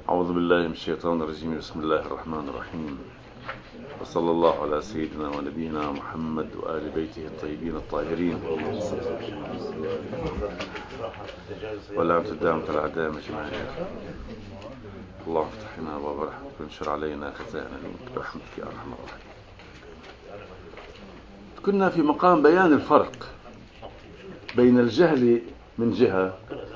أعوذ بالله من الشيطان الرجيم. بسم الله الرحمن الرحيم، وصلى الله على سيدنا ونبينا محمد وآل بيته الطيبين الطاهرين، ولا تدام الأعداء أجمعين. اللهم افتح لنا أبواب رحمتك وانشر علينا خزائن علمك برحمتك يا أرحم الراحمين. كنا في مقام بيان الفرق بين الجهل من جهة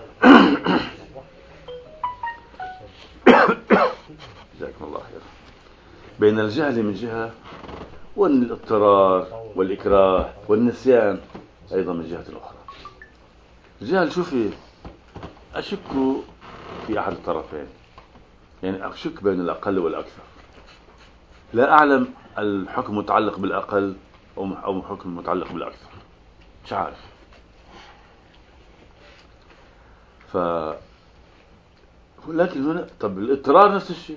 جزاكم الله خير، بين الجهل من جهة والاضطرار والإكراه والنسيان أيضا من جهة أخرى. الجهل شوفي أشك في أحد الطرفين، يعني أشك بين الأقل والأكثر، لا أعلم الحكم متعلق بالأقل أو حكم متعلق بالأكثر، مش عارف. لكن هنا طب الاضطرار نفس الشيء،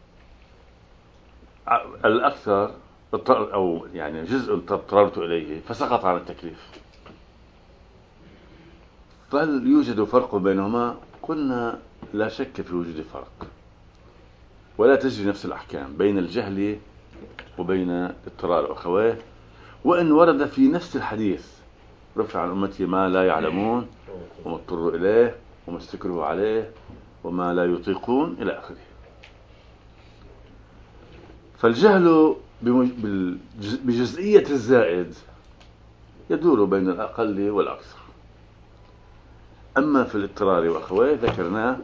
الأكثر أو يعني جزء اضطررت إليه فسقط عن التكليف، فهل يوجد فرق بينهما؟ قلنا لا شك في وجود فرق، ولا تجري نفس الأحكام بين الجهل وبين اضطرار أخويه، وإن ورد في نفس الحديث رفع عن أمتي ما لا يعلمون وما اضطروا إليه وما استكرهوا عليه وما لا يطيقون إلى آخره. فالجهل بجزئية الزائد يدور بين الأقل والأكثر. أما في الاضطرار وأخويه ذكرناه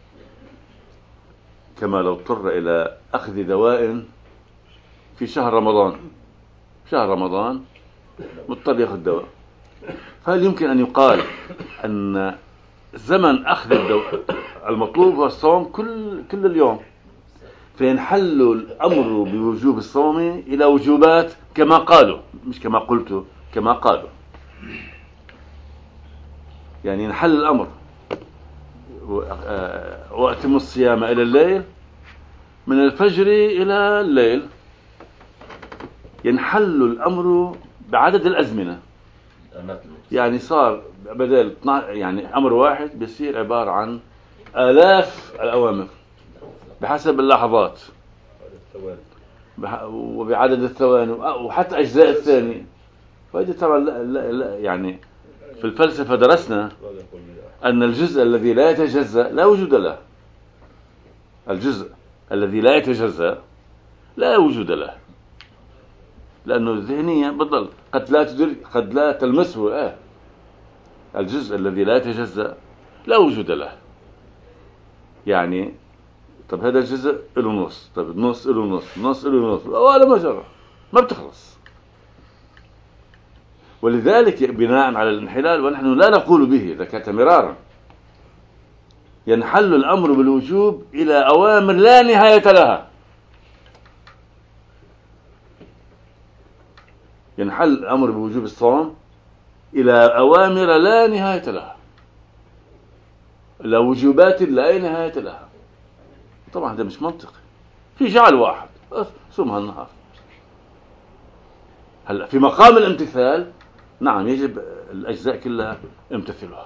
كما لو اضطر إلى أخذ دواء في شهر رمضان مضطر يأخذ دواء، فهل يمكن أن يقال أن زمن أخذ الدواء المطلوب هو الصوم كل اليوم، فينحل الأمر بوجوب الصوم إلى وجوبات كما قالوا، مش كما قلت، كما قالوا، يعني ينحل الأمر وأتم الصيام إلى الليل، من الفجر إلى الليل، ينحل الأمر بعدد الأزمنة، يعني صار بدل يعني أمر واحد بيصير عبارة عن آلاف الأوامر بحسب اللحظات وبعدد الثواني وحتى أجزاء الثانية. فهذه طبعا لا يعني في الفلسفة درسنا أن الجزء الذي لا يتجزأ لا وجود له، الجزء الذي لا يتجزأ لا وجود له، لأنه الذهنية بضل قد لا تلمسه. الجزء الذي لا يتجزأ لا وجود له، يعني طب هذا الجزء له نص، طب النص له نص، نص له نص، ولا مجرى ما بتخلص. ولذلك بناء على الانحلال، ونحن لا نقول به، ذكرت مرارا، ينحل الأمر بالوجوب إلى أوامر لا نهاية لها، ينحل الأمر بوجوب الصوم إلى أوامر لا نهاية لها، إلى وجوبات لا نهاية لها. طبعا هذا مش منطقي، في جعل واحد صوم هالنهار. هلا في مقام الامتثال نعم يجب الأجزاء كلها امتثلها،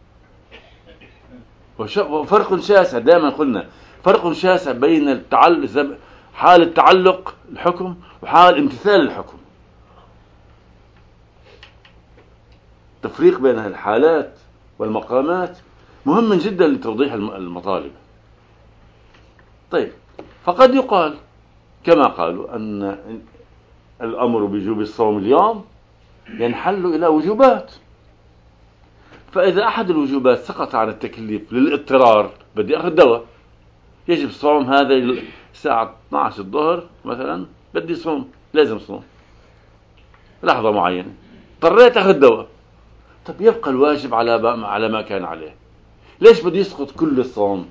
وفرق شاسع، دائما قلنا فرق شاسع بين حال التعلق الحكم وحال امتثال الحكم. تفريق بين الحالات والمقامات مهم جدا لتوضيح المطالب. طيب، فقد يقال كما قالوا أن الأمر بوجوب الصوم اليوم ينحل إلى وجوبات، فإذا أحد الوجوبات سقط عن التكليف للاضطرار، بدي أخذ دواء يجب صوم هذا الساعة 12 الظهر مثلا، بدي صوم، لازم صوم لحظة معينة، اضطريت أخذ دواء، طب يبقى الواجب على ما كان عليه، ليش بدي يسقط كل الصوم؟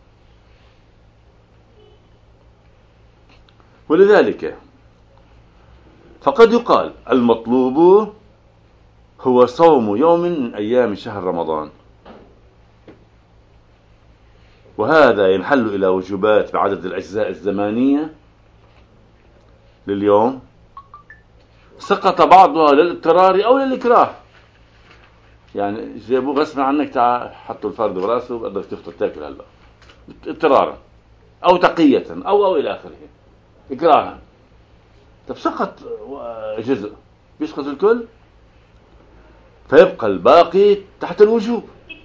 ولذلك فقد يقال المطلوب هو صوم يوم من أيام شهر رمضان، وهذا ينحل إلى وجوبات بعدد الأجزاء الزمانية لليوم، سقط بعضها للاضطرار أو للإكراه، يعني جابوه غصبا عنك، تعال حطوا الفرد براسه بقدر تفطر تاكل هلا اضطرارا، أو تقية أو إلى آخره إكراها. طب سقط جزء بيسقط الكل، فيبقى الباقي تحت الوجوب.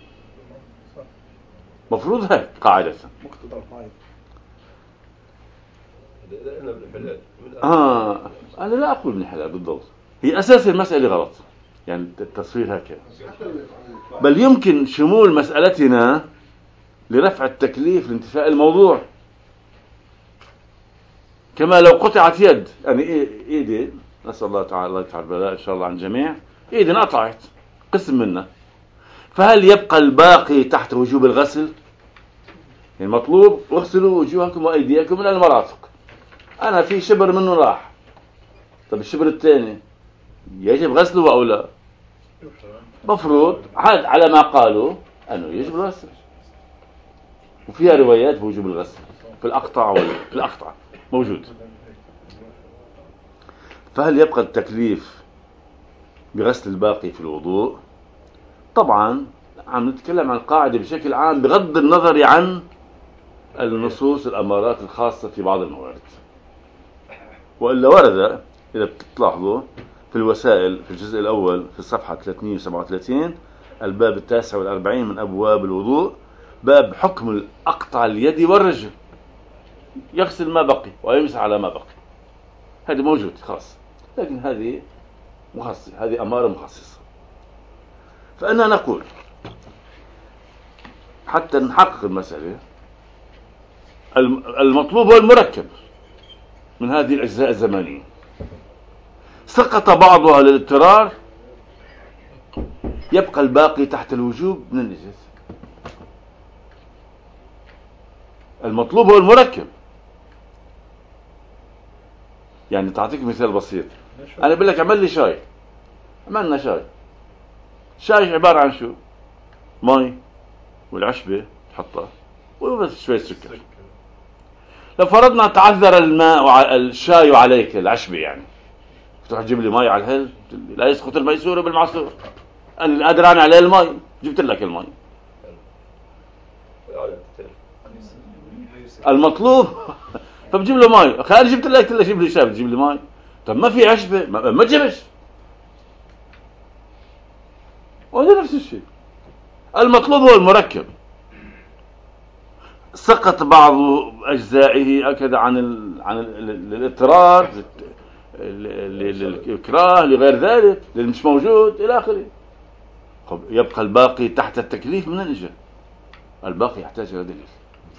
مفروض هيك قاعدة. أنا لا أقول من الحلال بالضبط، هي أساس المسألة غلط، يعني التصوير هكذا. بل يمكن شمول مسألتنا لرفع التكليف لانتفاء الموضوع، كما لو قطعت يد، يعني إيدي، نسأل الله تعالى الله يدفع البلاء إن شاء الله عن الجميع، إيدي انقطعت قسم منها، فهل يبقى الباقي تحت وجوب الغسل؟ المطلوب اغسلوا وجوهكم وأيديكم من المرافق. أنا في شبر منه راح، طب الشبر الثاني يجب غسله أو لا؟ مفروض على ما قالوا أنه يجب الغسل، وفيها روايات بوجوب الغسل في الأقطع في الأقطع موجود. فهل يبقى التكليف بغسل الباقي في الوضوء؟ طبعا عم نتكلم عن القاعدة بشكل عام بغض النظر عن النصوص الأمارات الخاصة في بعض الموارد. وإلا ورد إذا بتلاحظوا في الوسائل في الجزء الأول في الصفحة 337 الباب 49 من أبواب الوضوء، باب حكم الأقطع اليد والرجل، يغسل ما بقي ويمسح على ما بقي. هذا موجود خاص، لكن هذه مخصصة، هذه أمارة مخصصة. فأنا نقول حتى نحقق المسألة، المطلوب هو المركب من هذه الأجزاء الزمانية، سقط بعضها للاضطرار، يبقى الباقي تحت الوجوب من النجس. المطلوب هو المركب. يعني تعطيك مثال بسيط، أنا بقول لك عمل لي شاي، عملنا شاي عبارة عن شو؟ مي والعشبة تحطها وبس شوية سكر. لو فرضنا تعذر الماء الشاي عليك العشبة، يعني تروح تجيب لي مي على الهل، لا يسقط الميسور بالمعصور، أنا قادران عليه المي، جبت لك المي. المطلوب فبجيب له مي، خارج جبت لك جيب لي شاي بتجيب لي مي. طب ما في عشبة ما تجيبش، وهذا نفس الشيء. المطلوب هو المركب، سقط بعض أجزائه أكد عن الاضطرار، للإكراه، لغير ذلك، للي مش موجود إلى آخره. يبقى الباقي تحت التكليف من الإجابة، الباقي يحتاج إلى دليل.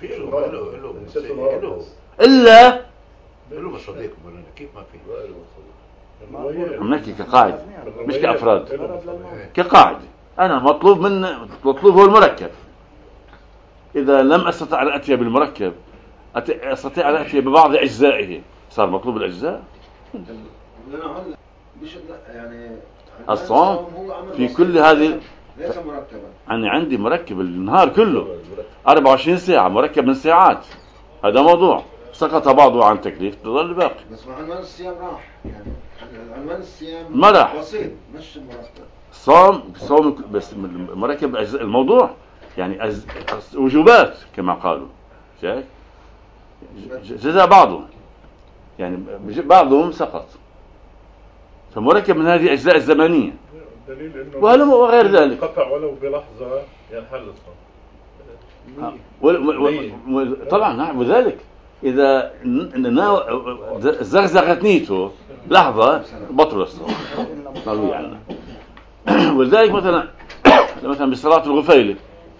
إلا كيف ما في، نحكي كقاعدة مش كأفراد، كقاعدة. أنا مطلوب هو المركب. إذا لم أستطع أن أتي بالمركب، أستطيع أن أتي ببعض أجزائه، صار مطلوب الأجزاء. يعني الصوم في كل هذه ليس مركبا. أنا عندي مركب النهار كله 24 ساعة، مركب من ساعات، هذا موضوع. سقط بعضه عن تكليف، تظل الباقي. بس عنوان الصيام راح، يعني عنوان الصيام ما راح، بسيط مش مركب. صوم بس مركب الموضوع، يعني وجوبات كما قالوا، شايف جزاء بعضه، يعني بعضهم سقط، فمركب من هذه الأجزاء الزمنية وغير ذلك. قطع ولو بلحظة ينحل الصوم. طبعا نعم، وذلك إذا زغزغت نيته لحظة بطل الصوم مروي عنه. ولذلك مثلا بصلاة الغفيلة،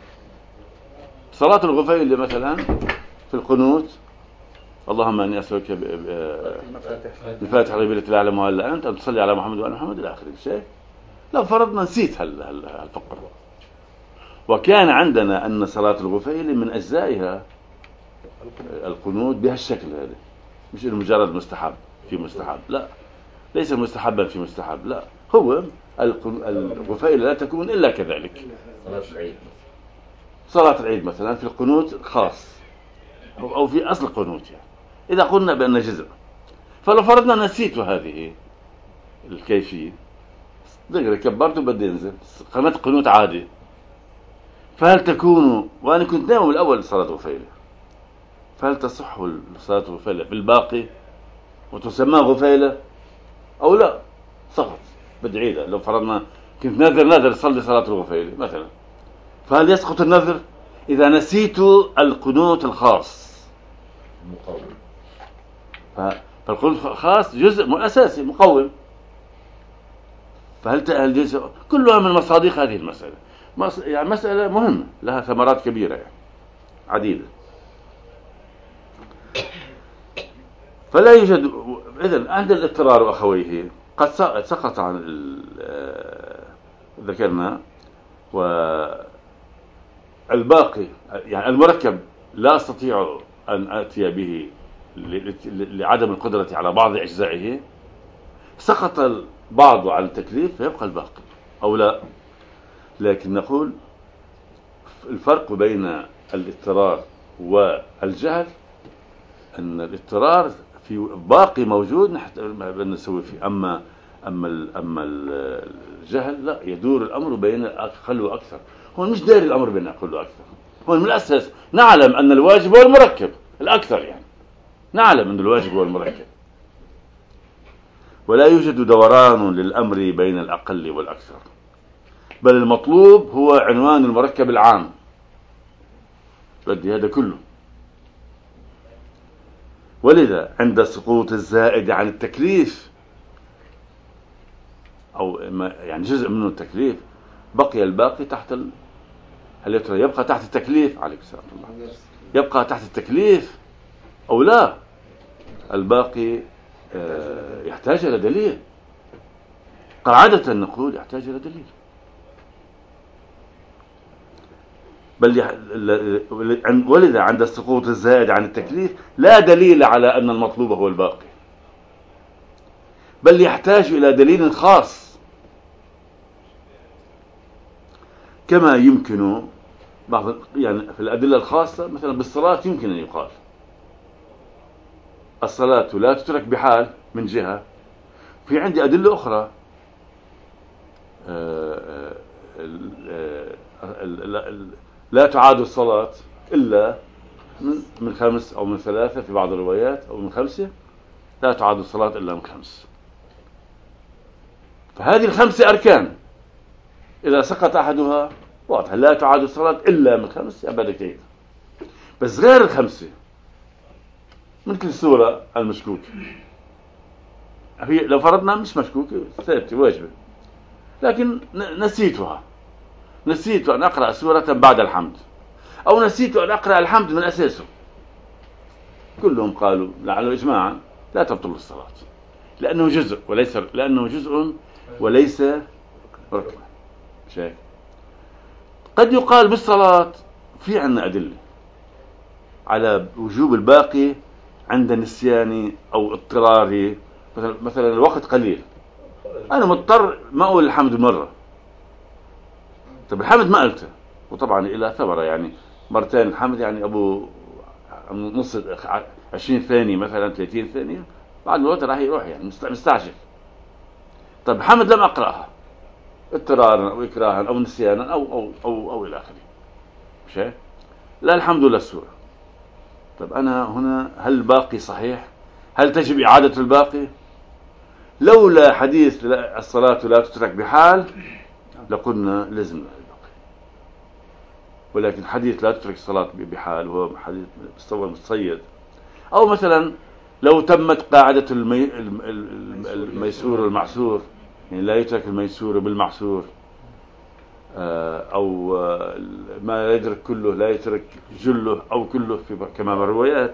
صلاة الغفيلة مثلا في القنوت، اللهم اني اسالك بفاتح غيب لا تعلمها الا انت، ان تصلي على محمد وعلى محمد الى اخر الشيء. لو فرضنا نسيت هالفقره، وكان عندنا ان صلاه الغفيل من اجزائها القنوت بهالشكل هذا، مش انه مجرد مستحب في مستحب، لا، ليس مستحبا في مستحب، لا، هو الغفيل لا تكون الا كذلك. صلاه العيد مثلا في القنوت خاص، او في اصل القنوت، يعني إذا قلنا بأن جزء، فلو فرضنا نسيت هذه الكيفية، دغري كبرت وبدي انزل قناة قنوت عادي، فهل تكون، وأنا كنت ناوي الأول صلاة غفيلة، فهل تصح صلاة الغفيلة بالباقي وتسمى غفيلة أو لا؟ سقط، بدي عيدها. لو فرضنا كنت نذر صلي صلاة الغفيلة مثلا، فهل يسقط النذر إذا نسيت القنوت الخاص؟ مقوم. فالقنوت الخاص جزء أساسي مقوم. فهل الجزء كلها من مصادق هذه المسألة، يعني مسألة مهمة لها ثمرات كبيرة يعني عديدة. فلا يوجد إذن عند الاضطرار وأخويه قد سقط عن ذكرنا، والباقي يعني المركب لا أستطيع أن آتي به لعدم القدرة على بعض أجزائه، سقط البعض عن التكليف فيبقى الباقي أو لا. لكن نقول الفرق بين الاضطرار والجهل أن الاضطرار في باقي موجود نسوي فيه، أما الجهل لا، يدور الأمر بين أقل وأكثر. هو مش داري الأمر بين أقل وأكثر، هو من الأساس نعلم أن الواجب هو المركب الأكثر، يعني نعلم أن الواجب هو المركب، ولا يوجد دوران للأمر بين الأقل والأكثر، بل المطلوب هو عنوان المركب العام، بدي هذا كله. ولذا عند سقوط الزائد عن التكليف أو يعني جزء منه التكليف، بقي الباقي تحت هل يبقى تحت التكليف؟ عليك السلام الله، يبقى تحت التكليف أو لا؟ الباقي يحتاج إلى دليل، قاعدة نقول يحتاج إلى دليل. ولذا عند السقوط الزائد عن التكليف لا دليل على أن المطلوب هو الباقي، بل يحتاج إلى دليل خاص، كما يمكن بعض يعني في الأدلة الخاصة مثلا بالصلاة يمكن أن يقال الصلاة لا تترك بحال من جهة. في عندي أدلة أخرى لا تعاد الصلاة إلا من 5 أو من 3 في بعض الروايات، أو من 5 لا تعاد الصلاة إلا من 5. فهذه ال5 أركان إذا سقط أحدها واضح لا تعاد الصلاة إلا من 5 أبدا كيف. بس غير ال5 مثل السورة المشكوكة، هي لو فرضنا مش مشكوكة ثابتة واجبة، لكن نسيت أن أقرأ سورة بعد الحمد، أو نسيت أن أقرأ الحمد من أساسه، كلهم قالوا لعله إجماعا لا تبطل الصلاة، لأنه جزء وليس ركن. شايف؟ قد يقال بالصلاة في عنا أدلة على وجوب الباقي عند نسياني أو اضطراري، مثلا الوقت قليل، أنا مضطر ما أقول الحمد مرة، طب الحمد ما قلته، وطبعا إلى ثمرة يعني مرتين الحمد يعني أبو نص 20 ثانية مثلا 30 ثانية، بعد الوقت راح يروح يعني مستعجل. طب الحمد لم أقرأها اضطرارا أو إكراها أو نسيانا أو إلى آخره، مش هيك؟ لا الحمد لله السورة. طب أنا هنا هل الباقي صحيح؟ هل تجب إعادة الباقي؟ لولا حديث الصلاة لا تترك بحال لقلنا لازم الباقي، ولكن حديث لا تترك الصلاة بحال هو حديث متصيد. أو مثلا لو تمت قاعدة الميسور والمعسور، يعني لا يترك الميسور بالمعسور، أو ما لا يدرك كله لا يترك جله أو كله كما بالروايات.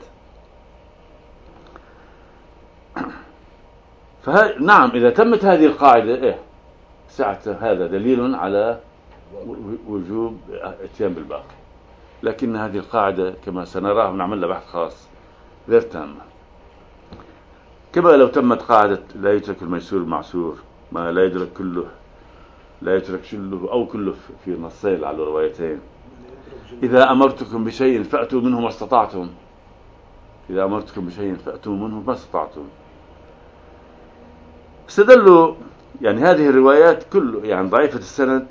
نعم إذا تمت هذه القاعدة ساعة هذا دليل على وجوب اتيان بالباقي، لكن هذه القاعدة كما سنراه ونعمل لها بحث خاص غير تامة. كما لو تمت قاعدة لا يترك الميسور المعسور، ما لا يدرك كله لا يترك جله أو كله في نصين على الروايتين. إذا أمرتكم بشيء فأتوا منه ما استطعتم، إذا أمرتكم بشيء فأتوا منه ما استطعتم. استدلوا يعني هذه الروايات كله يعني ضعيفة السند،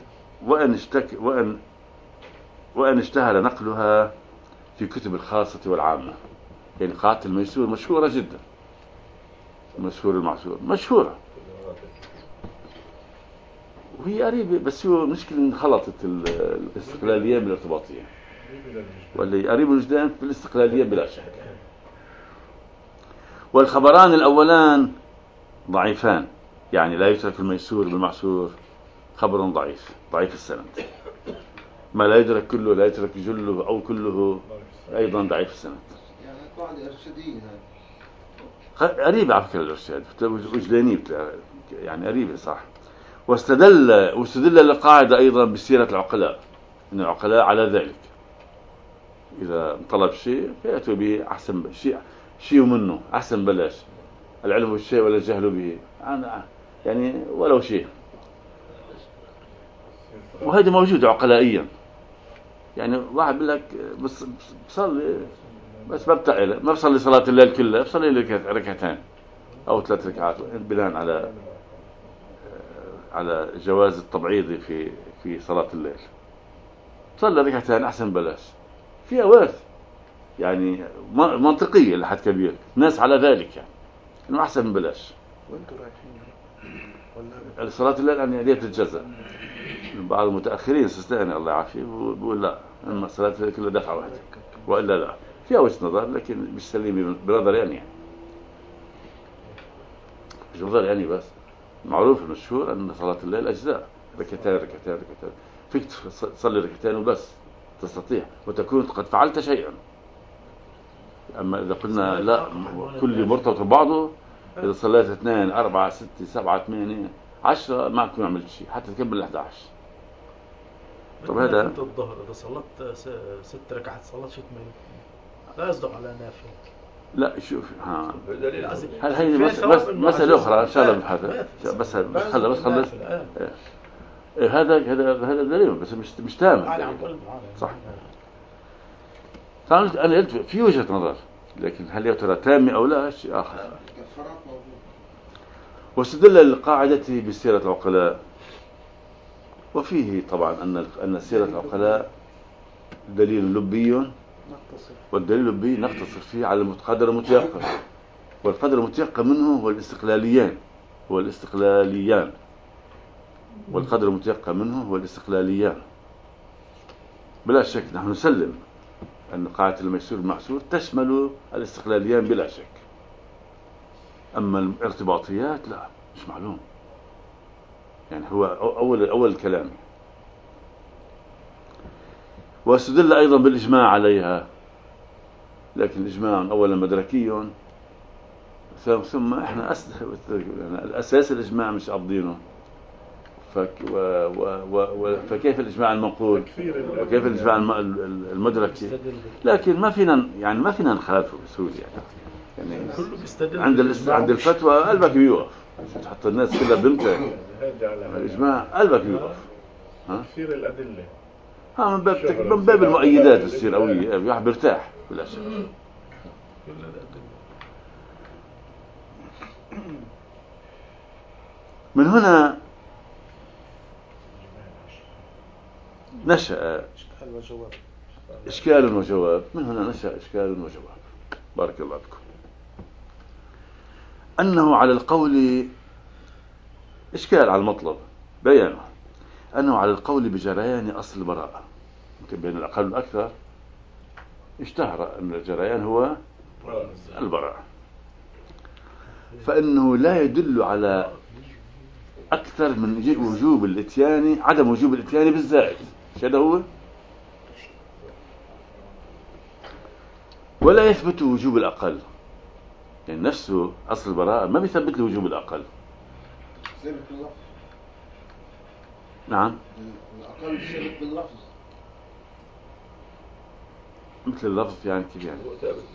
وأن اشتهر نقلها في كتب الخاصة والعامة، يعني قاعدة الميسور مشهورة جدا، مشهور المعسور مشهورة، وهي قريبة، بس هو مشكلة إن خلطت الاستقلالية بالارتباطية، واللي قريب الوجدان في الاستقلالية بلا شك. والخبران الأولان ضعيفان، يعني لا يترك الميسور بالمعسور خبر ضعيف، ضعيف السند. ما لا يدرك كله لا يترك جله أو كله أيضا ضعيف السند. يعني قاعدة إرشادية قريبة على فكرة الإرشاد وجداني، يعني قريبة صح. واستدل القاعدة أيضا بسيرة العقلاء، إن العقلاء على ذلك إذا طلب شيء فيأتوا به أحسن شيء منه أحسن بلاش، العلم بالشيء ولا الجهل به، يعني ولو شيء. وهذا موجود عقلائيا، يعني واحد بيقول لك بصلي بس ما بصلي صلاة الليل كلها، بصلي ركعتين أو 3 ركعات بناء على جواز التبعيض في صلاة الليل. صلى ركعتين أحسن بلاش، في أوارث يعني منطقية لحد كبير، ناس على ذلك يعني إنه أحسن من بلاش. وانتوا رايحين ولا صلاة الليل يعني عادية الجزاء. بعض المتأخرين استثناء الله يعافيه بيقول لا، أما صلاة الليل كلها دفعة واحدة، وإلا لا. فيها وجه نظر لكن مش سليمة بنظر يعني مش نظر يعني، بس معروف المشهور أن صلاة الليل أجزاء، ركعتين ركعتين ركعتين، فيك تصلي ركعتين وبس تستطيع وتكون قد فعلت شيئا. أما إذا قلنا لا كل مرتبط ببعضه، إذا صليت 2 4 6 7 8 10 ما تكون عملت شيء حتى تكمل 11. طب هذا انت الظهر اذا صلت 6 ركعات صلاه شو 8 لا يصدق على نافل. لا شوف هل هي مسألة أخرى إن شاء الله بهذا بس خلص هذا دليل بس مش تام صح. أنا قلت في وجهة نظر، لكن هل يا ترى تامة أو لا شيء آخر. واستدل القاعدة بسيرة العقلاء، وفيه طبعا أن سيرة العقلاء دليل لبي، والدليل اللبي نقتصر فيه على القدر المتيقن، والقدر المتيقن منه هو الاستقلاليان، والقدر المتيقن منه هو الاستقلاليان. بلا شك نحن نسلم أن قاعدة الميسور المعسور تشمل الاستقلاليان بلا شك، أما الارتباطيات لا مش معلوم، يعني هو أول الكلام. واستدل أيضا بالإجماع عليها، لكن الإجماع أولا مدركي، ثم إحنا الأساس الإجماع مش قابضينه، فكيف الإجماع المنقول وكيف الإجماع المدركي؟ لكن ما فينا نخالفه بسهولة يعني عند الفتوى قلبك بيوقف، تحط الناس كلها بنتك الإجماع قلبك بيوقف. تكفير الأدلة من باب المؤيدات تصير قوية، الواحد بيرتاح بلا شك. من هنا نشأ إشكال وجواب، من هنا نشأ إشكال وجواب. بارك الله بكم. أنه على القول إشكال على المطلب بيانه، أنه على القول بجريان أصل البراءة، يمكن بين الأقل والأكثر اشتهر أن الجريان هو البراءة، فإنه لا يدل على أكثر من وجوب الإتيان، عدم وجوب الإتيان بالزائد، هذا هو، ولا يثبت وجوب الأقل، يعني نفسه أصل البراءة ما بيثبت له وجوب الأقل. نعم الأقل ثابت باللفظ، مثل اللفظ يعني كيف يعني؟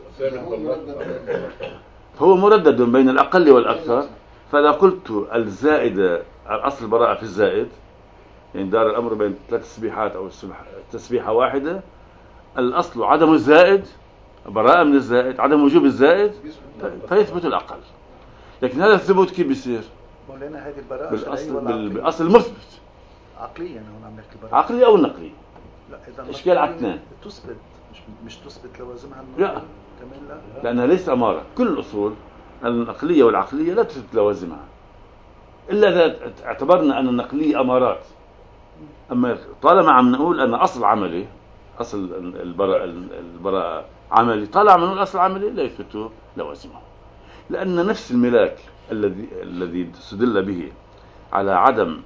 هو مردد بين الأقل والأكثر، فإذا قلت الزائد أصل البراءة في الزائد، يعني دار الأمر بين 3 تسبيحات أو تسبيحة واحدة، الأصل عدم الزائد، براءة من الزائد، عدم وجوب الزائد، فيثبت الأقل. لكن هذا الثبوت كيف بيصير؟ مولانا هذه البراءة بالأصل المثبت عقليا، هون عم نحكي براءة عقلي أو نقلي. لا إذا إشكال على الاثنين، تثبت مش تثبت لوازمها لا كمان لا. لأنها ليست أمارة. كل الأصول النقلية والعقلية لا تثبت لوازمها إلا إذا اعتبرنا أن النقلية أمارات. أما طالما عم نقول أن أصل عملي، أصل البراءة عملي، طالما عم نقول أصل عملي لا يثبت لوازمه، لأن نفس الملاك الذي استدل به على عدم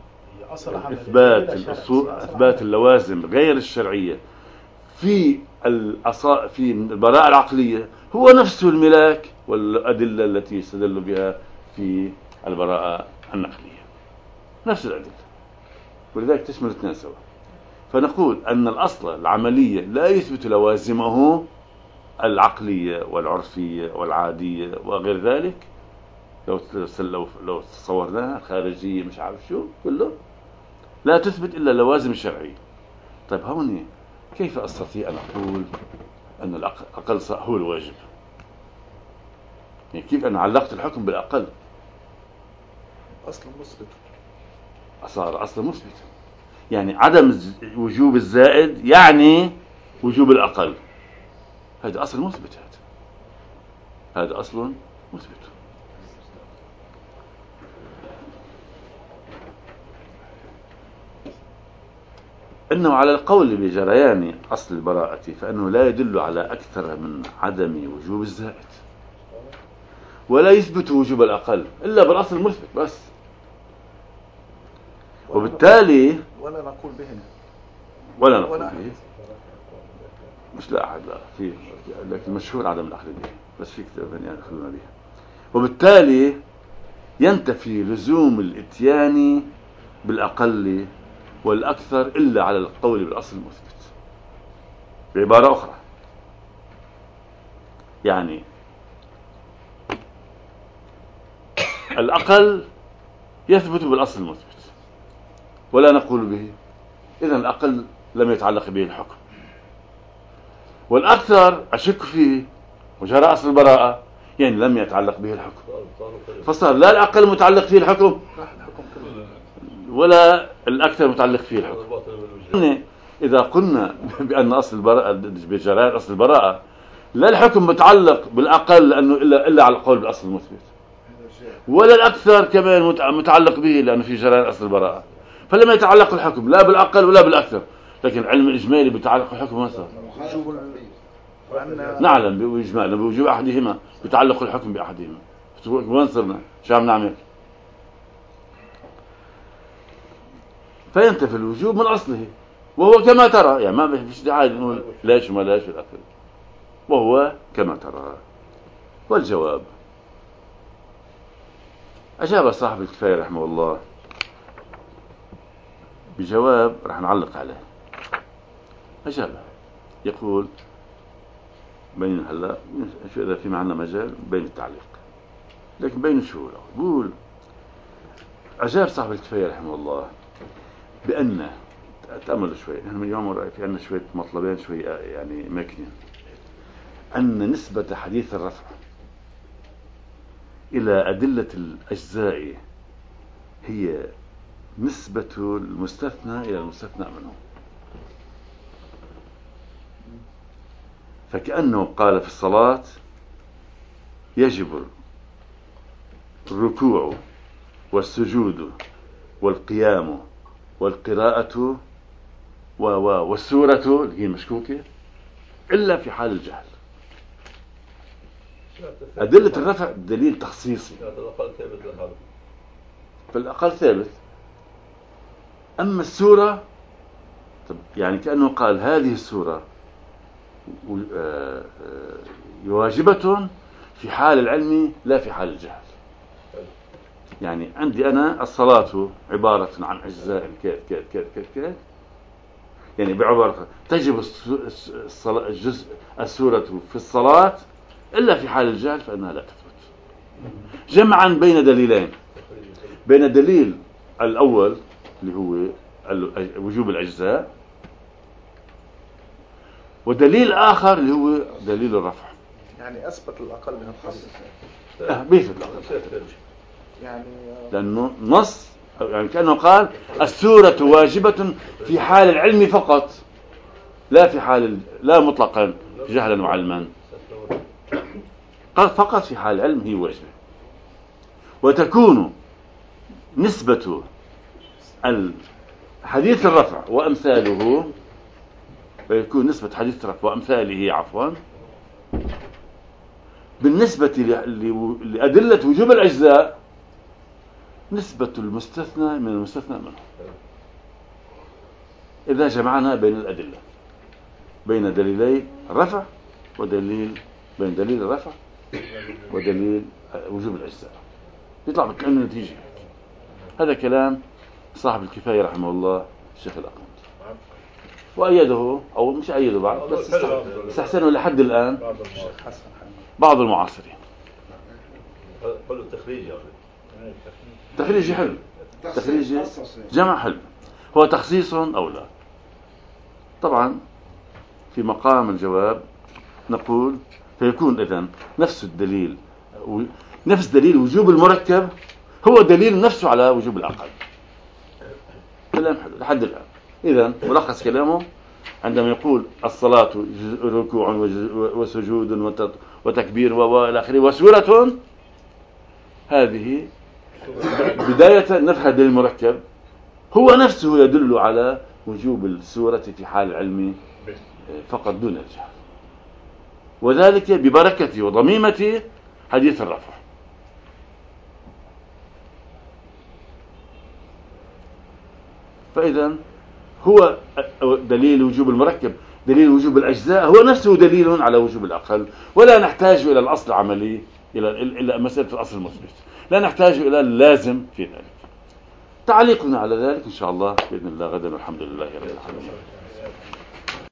إثبات اللوازم غير الشرعية في البراءة العقلية هو نفسه الملاك والأدلة التي يستدل بها في البراءة النقلية، نفس الأدلة، ولذلك تشمل الاثنين سوا. فنقول أن الأصل العملية لا يثبت لوازمه العقلية والعرفية والعادية وغير ذلك، لو تصورناها خارجية مش عارف شو كله، لا تثبت إلا لوازم الشرعية. طيب هون كيف أستطيع أن أقول أن الأقل هو الواجب؟ يعني كيف أنا علقت الحكم بالأقل؟ أصل مثبت، صار أصل مثبت، يعني عدم وجوب الزائد يعني وجوب الأقل. هذا أصل مثبت، هذا أصل مثبت. إنه على القول بجريان أصل البراءة فإنه لا يدل على أكثر من عدم وجوب الزائد، ولا يثبت وجوب الأقل إلا بالأصل المثبت بس. وبالتالي ولا نقول به مش لا أحد، لا في، لكن مشهور عدم الأخذ به، بس في كتاب يعني يأخذون بها. وبالتالي ينتفي لزوم الإتيان بالأقل والأكثر إلا على القول بالأصل المثبت. بعبارة أخرى، يعني الأقل يثبت بالأصل المثبت ولا نقول به، إذن الأقل لم يتعلق به الحكم، والأكثر أشك فيه وجرى أصل البراءة يعني لم يتعلق به الحكم، فصار لا الأقل متعلق فيه الحكم ولا الأكثر متعلق فيه الحكم. إذا قلنا بأن أصل البراءة بجريان أصل البراءة لا الحكم متعلق بالأقل لأنه إلا على القول بالأصل المثبت، ولا الأكثر كمان متعلق به لأنه في جريان أصل البراءة، فلما يتعلق الحكم لا بالأقل ولا بالأكثر. لكن العلم الإجمالي بتعلق الحكم مثلا نعلم بإجمالنا بوجوب أحدهما، بتعلق الحكم بأحدهما. وين صرنا؟ شو عم نعمل؟ فينتفي الوجوب من أصله وهو كما ترى، يعني ما فيش داعي نقول ليش وما ليش الأخر، وهو كما ترى. والجواب أجاب صاحب الكفاية رحمه الله بجواب رح نعلق عليه. أجاب يقول بين هلا شو إذا في معنا مجال بين التعليق، لكن بين شو يقول. أجاب صاحب الكفاية رحمه الله بأن تأملوا شوي، نحن من اليوم في عندنا شوية مطلبين شوي يعني ماكنين، أن نسبة حديث الرفع إلى أدلة الأجزاء هي نسبة المستثنى إلى المستثنى منه. فكأنه قال في الصلاة يجب الركوع والسجود والقيام والقراءة والسورة اللي هي مشكوكة إلا في حال الجهل. أدلة الرفع دليل تخصيصي، فالأقل ثابت. أما السورة يعني كأنه قال هذه السورة واجبة في حال العلم لا في حال الجهل. يعني عندي أنا الصلاة عبارة عن أجزاء كذا يعني بعبارة تجب السورة في الصلاة إلا في حال الجهل فإنها لا تثبت. جمعا بين دليلين، بين دليل الأول اللي هو وجوب الأجزاء، ودليل آخر اللي هو دليل الرفع. يعني أثبت الأقل من الخاص. بيثبت الأقل يعني لأنه نص، يعني كأنه قال السورة واجبة في حال العلم فقط لا في حال لا مطلقا جهلا وعلما. فقط في حال العلم هي واجبة. وتكون نسبة حديث الرفع وأمثاله، فيكون نسبة حديث الرفع وأمثاله عفوا بالنسبة لأدلة وجوب الأجزاء نسبة المستثنى من المستثنى منه. إذا جمعنا بين الأدلة، بين دليلي الرفع بين دليل الرفع ودليل وجوب الأجزاء، يطلع بكلام النتيجة. هذا كلام صاحب الكفاية رحمه الله الشيخ الأقمط، وأيده أو مش أيده بعض، بس استحسنوا لحد الآن بعض المعاصرين. قالوا التخريج تخريجي حلو، تخريجي جمع حلو. هو تخصيص أو لا؟ طبعا في مقام الجواب نقول فيكون إذن نفس الدليل، نفس دليل وجوب المركب هو دليل نفسه على وجوب الأقل. كلام حلو لحد الآن. إذن ملخص كلامه عندما يقول الصلاة ركوع وسجود وتكبير وإلى آخره وسورة، هذه بداية نفهم دليل المركب هو نفسه يدل على وجوب السورة في حال العلم فقط دون الجهل، وذلك ببركة وضميمة حديث الرفع. فإذا هو دليل وجوب المركب، دليل وجوب الأجزاء هو نفسه دليل على وجوب الأقل، ولا نحتاج إلى الأصل العملي، إلى مسألة الأصل المثبت، لا نحتاج إلى اللازم في ذلك. تعليقنا على ذلك إن شاء الله بإذن الله غدا، والحمد لله رب العالمين.